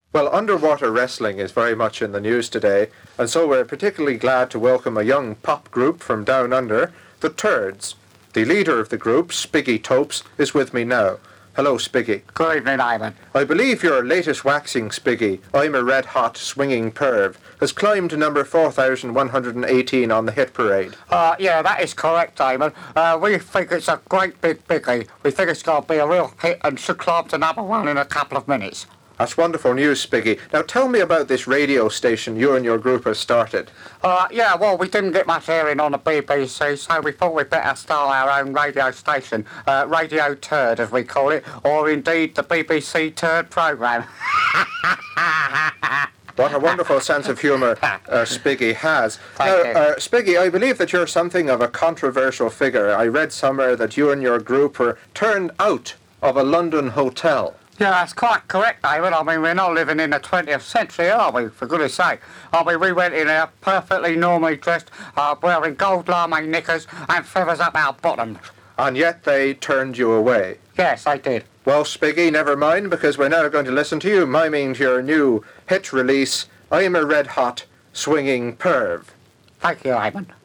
Well, underwater wrestling is very much in the news today, and so we're particularly glad to welcome a young pop group from down under, the Turds. The leader of the group, Spiggy Topes, is with me now. Hello, Spiggy. Good evening, Ivan. I believe your latest waxing, Spiggy, I'm a Red-Hot Swinging Perv, has climbed to number 4,118 on the hit parade. Yeah, that is correct, Ivan. We think it's a great big biggie. We think it's going to be a real hit and should climb to number one in a couple of minutes. That's wonderful news, Spiggy. Now tell me about this radio station you and your group have started. Yeah, well, we didn't get much airing on the BBC, so we thought we'd better start our own radio station, Radio Turd, as we call it, or indeed the BBC Turd programme. What a wonderful sense of humour Spiggy has. Thank you. Spiggy, I believe that you're something of a controversial figure. I read somewhere that you and your group were turned out of a London hotel. Yeah, that's quite correct, David. I mean, we're not living in the 20th century, are we, for goodness sake? I mean, we went in there perfectly normally dressed, wearing gold lame knickers and feathers up our bottoms. And yet they turned you away. Yes, they did. Well, Spiggy, never mind, because we're now going to listen to you miming to your new hit release, I'm a Red-Hot Swinging Perv. Thank you, Ivan.